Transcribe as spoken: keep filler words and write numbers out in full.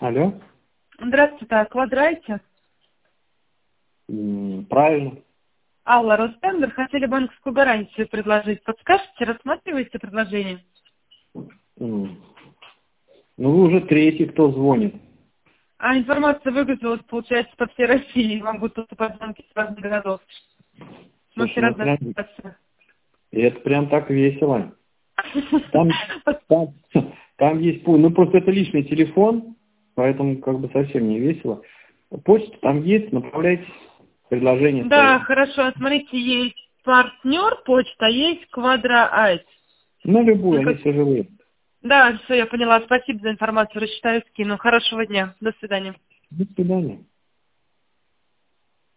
Алло. Здравствуйте, а Квадрайте? М, Правильно. Алла, Ростендер, хотели банковскую гарантию предложить. Подскажете, рассматриваете предложение? М. Ну, вы уже третий, кто звонит. А информация выгрузилась, получается, по всей России. Вам будут поступать звонки с разных городов. Мы Слушай, все ну разные прям, и это прям так весело. Там, там, там есть, пу- ну просто это личный телефон, поэтому как бы совсем не весело. Почта там есть, направляйте предложение Да, свое. хорошо. Смотрите, есть партнер почта, есть Квадрайт. Ну, любую, Ну, они как... все живые. Да, все, я поняла. Спасибо за информацию. Рассчитаю, скину. Хорошего дня. До свидания. До свидания.